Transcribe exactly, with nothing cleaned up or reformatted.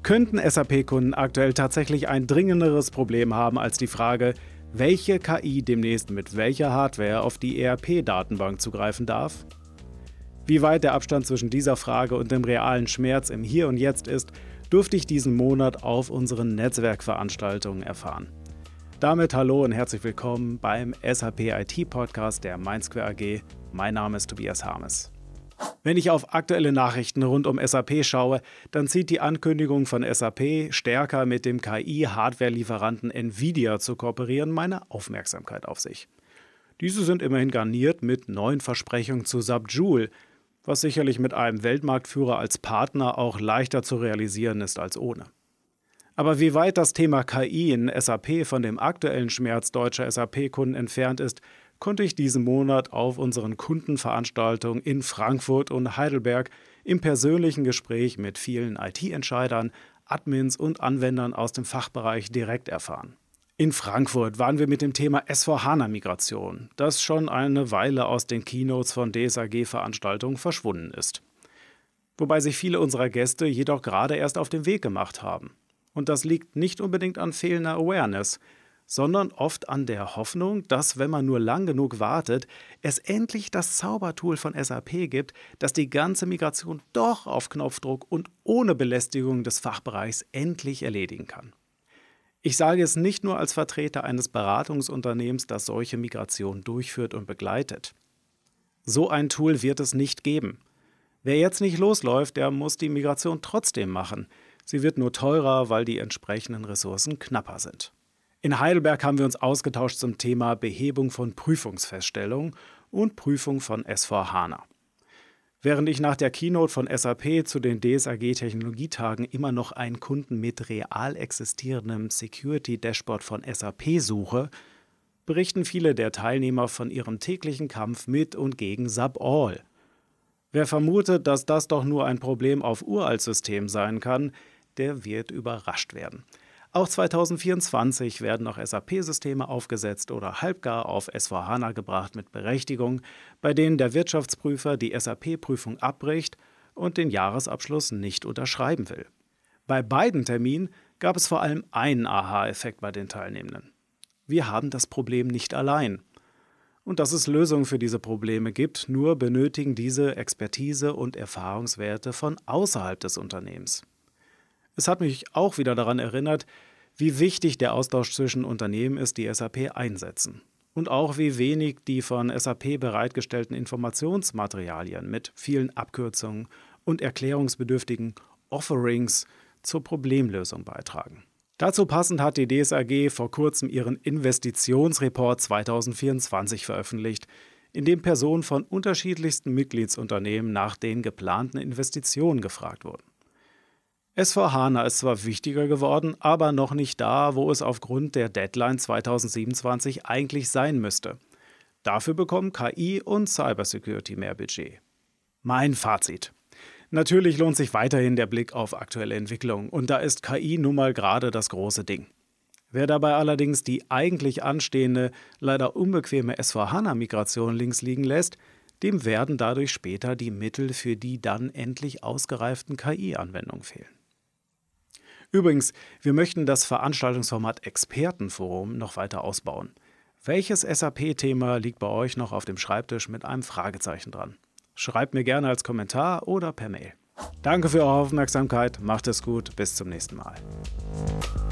Könnten S A P-Kunden aktuell tatsächlich ein dringenderes Problem haben als die Frage, welche K I demnächst mit welcher Hardware auf die E R P-Datenbank zugreifen darf? Wie weit der Abstand zwischen dieser Frage und dem realen Schmerz im Hier und Jetzt ist, durfte ich diesen Monat auf unseren Netzwerkveranstaltungen erfahren. Damit hallo und herzlich willkommen beim S A P I T-Podcast der MindSquare A G. Mein Name ist Tobias Harmes. Wenn ich auf aktuelle Nachrichten rund um S A P schaue, dann zieht die Ankündigung von S A P, stärker mit dem K I-Hardware-Lieferanten Nvidia zu kooperieren, meine Aufmerksamkeit auf sich. Diese sind immerhin garniert mit neuen Versprechungen zu Subjoule, was sicherlich mit einem Weltmarktführer als Partner auch leichter zu realisieren ist als ohne. Aber wie weit das Thema K I in S A P von dem aktuellen Schmerz deutscher S A P-Kunden entfernt ist, konnte ich diesen Monat auf unseren Kundenveranstaltungen in Frankfurt und Heidelberg im persönlichen Gespräch mit vielen I T-Entscheidern, Admins und Anwendern aus dem Fachbereich direkt erfahren. In Frankfurt waren wir mit dem Thema S vier HANA-Migration, das schon eine Weile aus den Keynotes von D S A G-Veranstaltungen verschwunden ist. Wobei sich viele unserer Gäste jedoch gerade erst auf den Weg gemacht haben. Und das liegt nicht unbedingt an fehlender Awareness, sondern oft an der Hoffnung, dass, wenn man nur lang genug wartet, es endlich das Zaubertool von S A P gibt, das die ganze Migration doch auf Knopfdruck und ohne Belästigung des Fachbereichs endlich erledigen kann. Ich sage es nicht nur als Vertreter eines Beratungsunternehmens, das solche Migration durchführt und begleitet. So ein Tool wird es nicht geben. Wer jetzt nicht losläuft, der muss die Migration trotzdem machen. Sie wird nur teurer, weil die entsprechenden Ressourcen knapper sind. In Heidelberg haben wir uns ausgetauscht zum Thema Behebung von Prüfungsfeststellungen und Prüfung von S vier HANA. Während ich nach der Keynote von S A P zu den D S A G-Technologietagen immer noch einen Kunden mit real existierendem Security-Dashboard von S A P suche, berichten viele der Teilnehmer von ihrem täglichen Kampf mit und gegen SubAll. Wer vermutet, dass das doch nur ein Problem auf Uraltsystemen sein kann, der wird überrascht werden. Auch zwanzig vierundzwanzig werden noch S A P-Systeme aufgesetzt oder halbgar auf S vier HANA gebracht mit Berechtigung, bei denen der Wirtschaftsprüfer die S A P-Prüfung abbricht und den Jahresabschluss nicht unterschreiben will. Bei beiden Terminen gab es vor allem einen Aha-Effekt bei den Teilnehmenden. Wir haben das Problem nicht allein. Und dass es Lösungen für diese Probleme gibt, nur benötigen diese Expertise und Erfahrungswerte von außerhalb des Unternehmens. Es hat mich auch wieder daran erinnert, wie wichtig der Austausch zwischen Unternehmen ist, die S A P einsetzen. Und auch wie wenig die von S A P bereitgestellten Informationsmaterialien mit vielen Abkürzungen und erklärungsbedürftigen Offerings zur Problemlösung beitragen. Dazu passend hat die D S A G vor kurzem ihren Investitionsreport zwanzig vierundzwanzig veröffentlicht, in dem Personen von unterschiedlichsten Mitgliedsunternehmen nach den geplanten Investitionen gefragt wurden. S vier HANA ist zwar wichtiger geworden, aber noch nicht da, wo es aufgrund der Deadline zwanzig siebenundzwanzig eigentlich sein müsste. Dafür bekommen K I und Cybersecurity mehr Budget. Mein Fazit. Natürlich lohnt sich weiterhin der Blick auf aktuelle Entwicklungen und da ist K I nun mal gerade das große Ding. Wer dabei allerdings die eigentlich anstehende, leider unbequeme S vier HANA-Migration links liegen lässt, dem werden dadurch später die Mittel für die dann endlich ausgereiften K I-Anwendungen fehlen. Übrigens, wir möchten das Veranstaltungsformat Expertenforum noch weiter ausbauen. Welches S A P-Thema liegt bei euch noch auf dem Schreibtisch mit einem Fragezeichen dran? Schreibt mir gerne als Kommentar oder per Mail. Danke für eure Aufmerksamkeit, macht es gut, bis zum nächsten Mal.